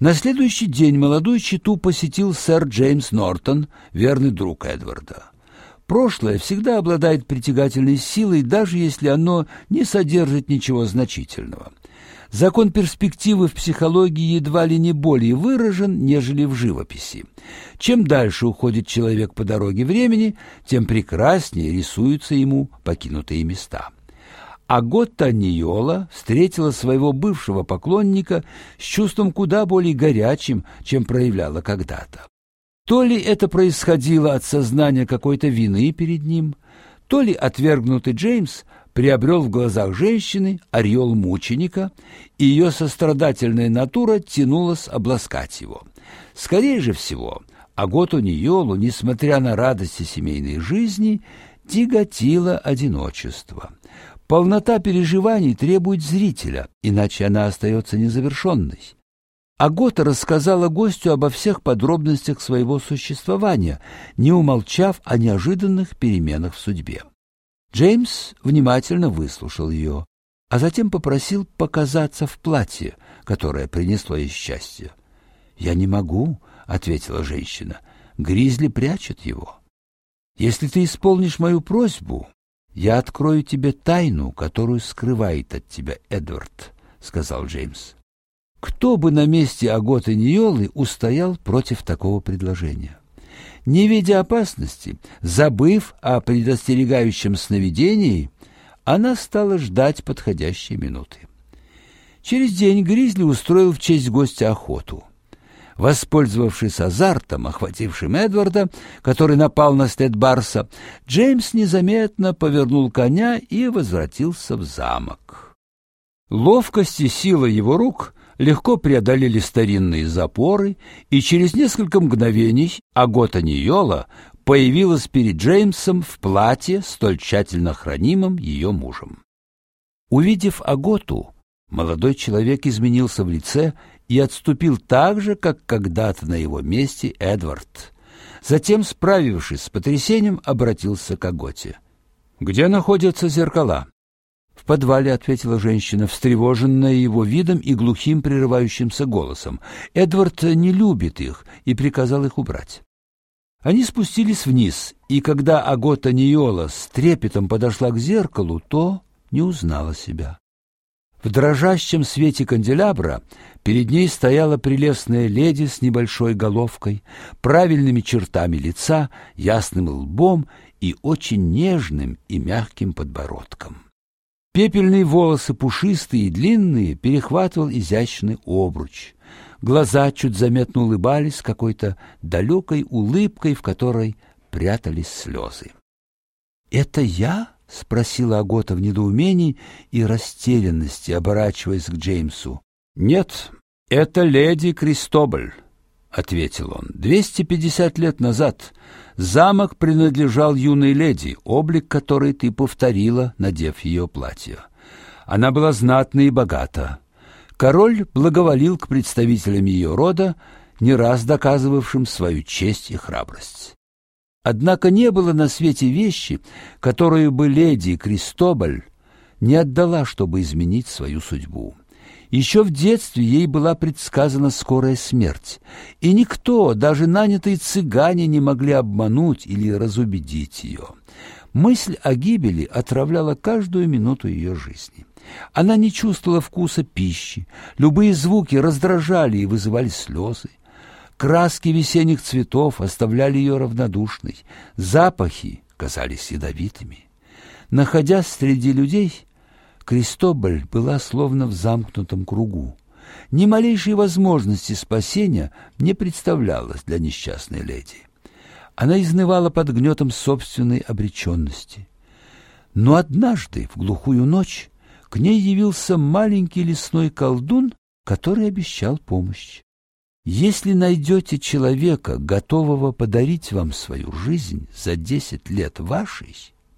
На следующий день молодую чету посетил сэр Джеймс Нортон, верный друг Эдварда. Прошлое всегда обладает притягательной силой, даже если оно не содержит ничего значительного. Закон перспективы в психологии едва ли не более выражен, нежели в живописи. Чем дальше уходит человек по дороге времени, тем прекраснее рисуются ему покинутые места. Агота Ньола встретила своего бывшего поклонника с чувством куда более горячим, чем проявляла когда-то. То ли это происходило от сознания какой-то вины перед ним, то ли отвергнутый Джеймс приобрел в глазах женщины ореол мученика, и ее сострадательная натура тянулась обласкать его. Скорее же всего, Аготу Ньолу, несмотря на радости семейной жизни, тяготило одиночество. Полнота переживаний требует зрителя, иначе она остается незавершенной. Агота рассказала гостю обо всех подробностях своего существования, не умолчав о неожиданных переменах в судьбе. Джеймс внимательно выслушал ее, а затем попросил показаться в платье, которое принесло ей счастье. «Я не могу», — ответила женщина, — «Гризли прячет его. Если ты исполнишь мою просьбу, я открою тебе тайну, которую скрывает от тебя Эдвард», — сказал Джеймс. Кто бы на месте Аготы Ньолы устоял против такого предложения? Не видя опасности, забыв о предостерегающем сновидении, она стала ждать подходящей минуты. Через день Гризли устроил в честь гостя охоту. Воспользовавшись азартом, охватившим Эдварда, который напал на след барса, Джеймс незаметно повернул коня и возвратился в замок. Ловкость и сила его рук легко преодолели старинные запоры, и через несколько мгновений Агота Ньола появилась перед Джеймсом в платье, столь тщательно хранимом ее мужем. Увидев Аготу, молодой человек изменился в лице и отступил так же, как когда-то на его месте Эдвард. Затем, справившись с потрясением, обратился к Аготе. «Где находятся зеркала?» «В подвале», — ответила женщина, встревоженная его видом и глухим прерывающимся голосом. «Эдвард не любит их и приказал их убрать». Они спустились вниз, и когда Агота Ньола с трепетом подошла к зеркалу, то не узнала себя. В дрожащем свете канделябра перед ней стояла прелестная леди с небольшой головкой, правильными чертами лица, ясным лбом и очень нежным и мягким подбородком. Пепельные волосы, пушистые и длинные, перехватывал изящный обруч. Глаза чуть заметно улыбались какой-то далекой улыбкой, в которой прятались слезы. «Это я?» — спросила Агота в недоумении и растерянности, оборачиваясь к Джеймсу. «Нет, это леди Кристобаль», — ответил он. 250 лет назад замок принадлежал юной леди, облик которой ты повторила, надев ее платье. Она была знатна и богата. Король благоволил к представителям ее рода, не раз доказывавшим свою честь и храбрость. Однако не было на свете вещи, которую бы леди Кристобаль не отдала, чтобы изменить свою судьбу. Еще в детстве ей была предсказана скорая смерть, и никто, даже нанятые цыгане, не могли обмануть или разубедить ее. Мысль о гибели отравляла каждую минуту ее жизни. Она не чувствовала вкуса пищи, любые звуки раздражали и вызывали слезы. Краски весенних цветов оставляли ее равнодушной, запахи казались ядовитыми. Находясь среди людей, Кристобаль была словно в замкнутом кругу. Ни малейшей возможности спасения не представлялось для несчастной леди. Она изнывала под гнетом собственной обреченности. Но однажды, в глухую ночь, к ней явился маленький лесной колдун, который обещал помощь. Если найдете человека, готового подарить вам свою жизнь за 10 лет вашей,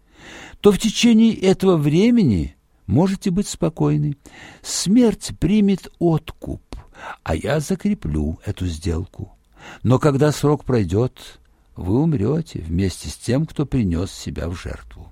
то в течение этого времени можете быть спокойны. Смерть примет откуп, а я закреплю эту сделку. Но когда срок пройдет, вы умрете вместе с тем, кто принес себя в жертву.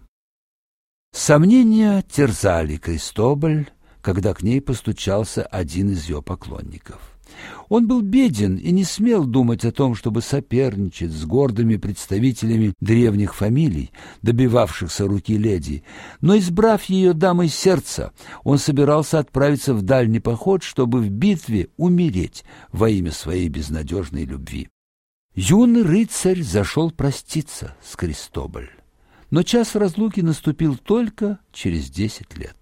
Сомнения терзали Кристобаль, когда к ней постучался один из ее поклонников. Он был беден и не смел думать о том, чтобы соперничать с гордыми представителями древних фамилий, добивавшихся руки леди, но, избрав ее дамой сердца, он собирался отправиться в дальний поход, чтобы в битве умереть во имя своей безнадежной любви. Юный рыцарь зашел проститься с Кристобаль, но час разлуки наступил только через 10 лет.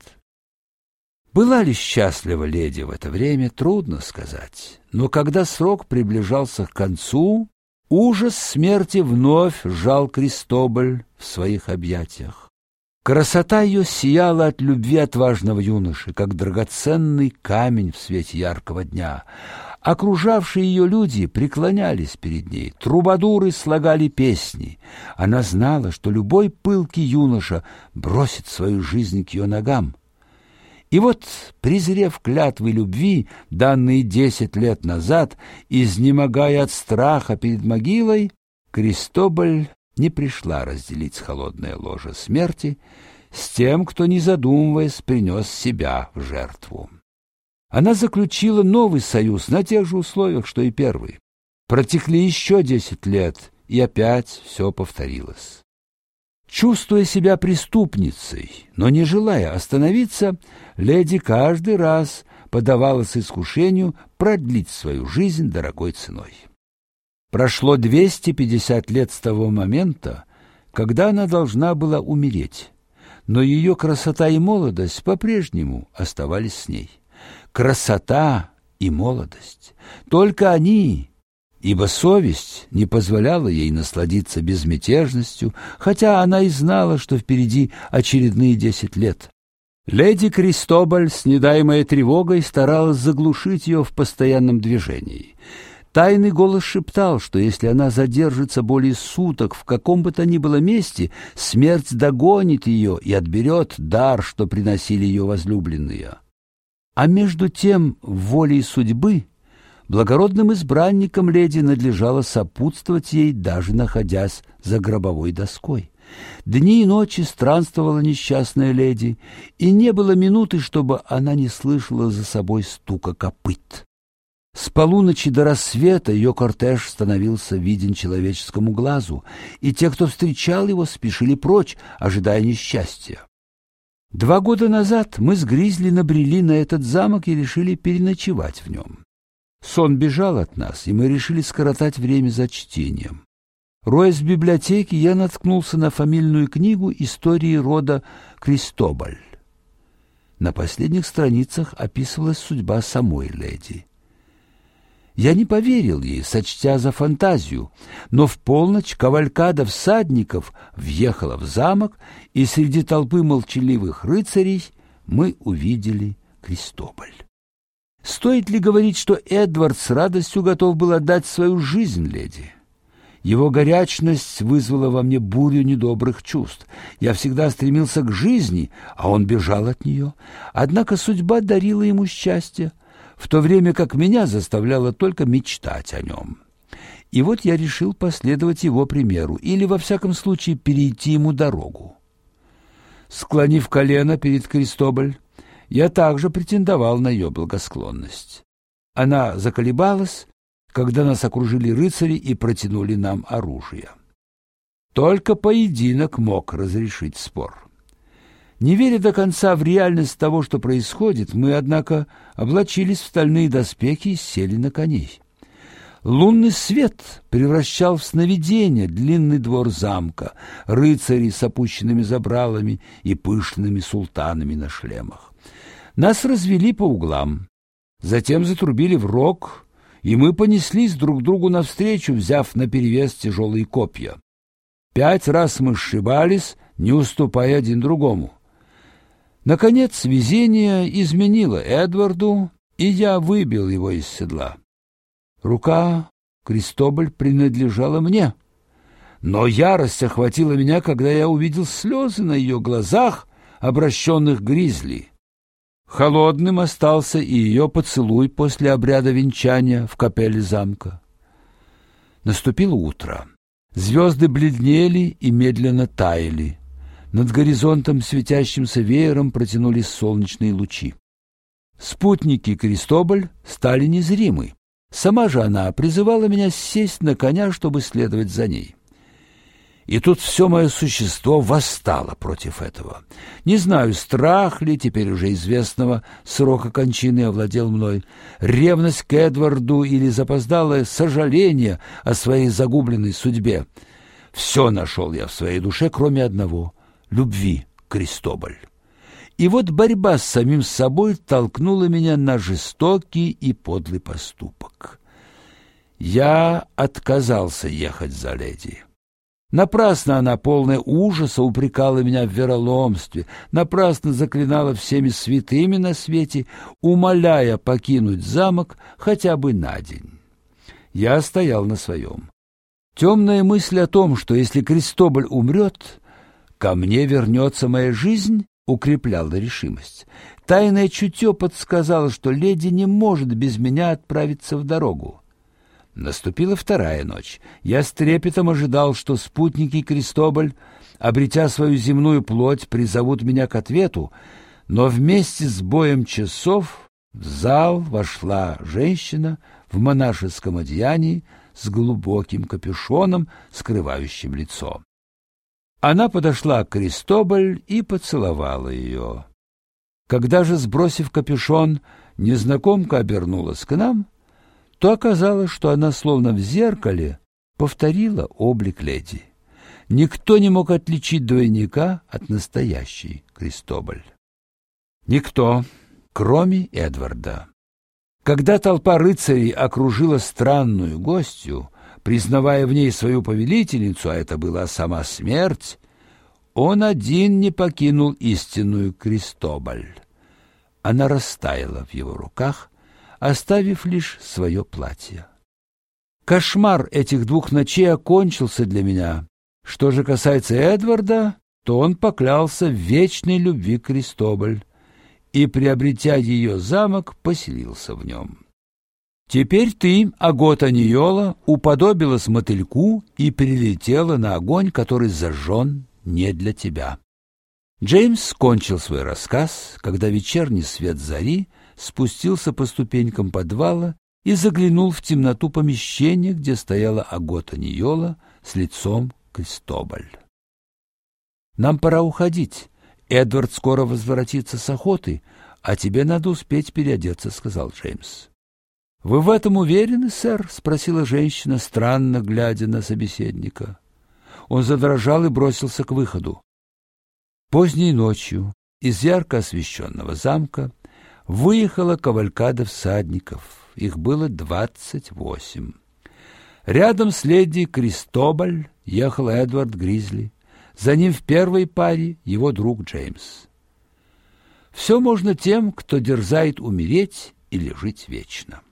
Была ли счастлива леди в это время, трудно сказать, но когда срок приближался к концу, ужас смерти вновь сжал Кристобаль в своих объятиях. Красота ее сияла от любви отважного юноши, как драгоценный камень в свете яркого дня. Окружавшие ее люди преклонялись перед ней, трубадуры слагали песни. Она знала, что любой пылкий юноша бросит свою жизнь к ее ногам. И вот, презрев клятвы любви, данные 10 лет назад, изнемогая от страха перед могилой, Кристобаль не пришла разделить холодное ложе смерти с тем, кто, не задумываясь, принес себя в жертву. Она заключила новый союз на тех же условиях, что и первый. Протекли еще 10 лет, и опять все повторилось. Чувствуя себя преступницей, но не желая остановиться, леди каждый раз поддавалась искушению продлить свою жизнь дорогой ценой. Прошло 250 лет с того момента, когда она должна была умереть, но ее красота и молодость по-прежнему оставались с ней. Красота и молодость — только они, ибо совесть не позволяла ей насладиться безмятежностью, хотя она и знала, что впереди очередные 10 лет. Леди Кристобаль, снедаемая тревогой, старалась заглушить ее в постоянном движении. Тайный голос шептал, что если она задержится более суток в каком бы то ни было месте, смерть догонит ее и отберет дар, что приносили ее возлюбленные. А между тем, волей судьбы, благородным избранникам леди надлежало сопутствовать ей, даже находясь за гробовой доской. Дни и ночи странствовала несчастная леди, и не было минуты, чтобы она не слышала за собой стука копыт. С полуночи до рассвета ее кортеж становился виден человеческому глазу, и те, кто встречал его, спешили прочь, ожидая несчастья. 2 года назад мы с Гризли набрели на этот замок и решили переночевать в нем. Сон бежал от нас, и мы решили скоротать время за чтением. Роясь в библиотеке, я наткнулся на фамильную книгу истории рода Кристобаль. На последних страницах описывалась судьба самой леди. Я не поверил ей, сочтя за фантазию, но в полночь кавалькада всадников въехала в замок, и среди толпы молчаливых рыцарей мы увидели Кристобаль. Стоит ли говорить, что Эдвард с радостью готов был отдать свою жизнь леди? Его горячность вызвала во мне бурю недобрых чувств. Я всегда стремился к жизни, а он бежал от нее. Однако судьба дарила ему счастье, в то время как меня заставляла только мечтать о нем. И вот я решил последовать его примеру, или, во всяком случае, перейти ему дорогу. Склонив колено перед Кристобаль, я также претендовал на ее благосклонность. Она заколебалась, когда нас окружили рыцари и протянули нам оружие. Только поединок мог разрешить спор. Не веря до конца в реальность того, что происходит, мы, однако, облачились в стальные доспехи и сели на коней. Лунный свет превращал в сновидение длинный двор замка, рыцарей с опущенными забралами и пышными султанами на шлемах. Нас развели по углам, затем затрубили в рог, и мы понеслись друг другу навстречу, взяв наперевес тяжелые копья. 5 раз мы сшибались, не уступая один другому. Наконец везение изменило Эдварду, и я выбил его из седла. Рука Кристобаль принадлежала мне, но ярость охватила меня, когда я увидел слезы на ее глазах, обращенных к Гризли. Холодным остался и ее поцелуй после обряда венчания в капелле замка. Наступило утро. Звезды бледнели и медленно таяли. Над горизонтом светящимся веером протянулись солнечные лучи. Спутники Кристобаль стали незримы. Сама же она призывала меня сесть на коня, чтобы следовать за ней. И тут все мое существо восстало против этого. Не знаю, страх ли теперь уже известного срока кончины овладел мной, ревность к Эдварду или запоздалое сожаление о своей загубленной судьбе. Все нашел я в своей душе, кроме одного — любви к Кристобаль. И вот борьба с самим собой толкнула меня на жестокий и подлый поступок. Я отказался ехать за леди. Напрасно она, полная ужаса, упрекала меня в вероломстве, напрасно заклинала всеми святыми на свете, умоляя покинуть замок хотя бы на день. Я стоял на своем. Темная мысль о том, что если Кристобаль умрет, ко мне вернется моя жизнь, укрепляла решимость. Тайное чутье подсказало, что леди не может без меня отправиться в дорогу. Наступила вторая ночь. Я с трепетом ожидал, что спутники Кристобаль, обретя свою земную плоть, призовут меня к ответу, но вместе с боем часов в зал вошла женщина в монашеском одеянии с глубоким капюшоном, скрывающим лицо. Она подошла к Кристобаль и поцеловала ее. Когда же, сбросив капюшон, незнакомка обернулась к нам, то оказалось, что она словно в зеркале повторила облик леди. Никто не мог отличить двойника от настоящей Кристобаль. Никто, кроме Эдварда. Когда толпа рыцарей окружила странную гостью, признавая в ней свою повелительницу, а это была сама смерть, он один не покинул истинную Кристобаль. Она растаяла в его руках, оставив лишь свое платье. Кошмар этих двух ночей окончился для меня. Что же касается Эдварда, то он поклялся в вечной любви к Кристобаль и, приобретя ее замок, поселился в нем. Теперь ты, Агота Ньола, уподобилась мотыльку и прилетела на огонь, который зажжен не для тебя. Джеймс кончил свой рассказ, когда вечерний свет зари спустился по ступенькам подвала и заглянул в темноту помещения, где стояла Агота Ньола с лицом Кристобаль. «Нам пора уходить. Эдвард скоро возвратится с охоты, а тебе надо успеть переодеться», — сказал Джеймс. «Вы в этом уверены, сэр?» — спросила женщина, странно глядя на собеседника. Он задрожал и бросился к выходу. Поздней ночью из ярко освещенного замка выехала кавалькада всадников. Их было 28. Рядом с леди Кристобаль ехал Эдвард Гризли. За ним в первой паре его друг Джеймс. Все можно тем, кто дерзает умереть или жить вечно.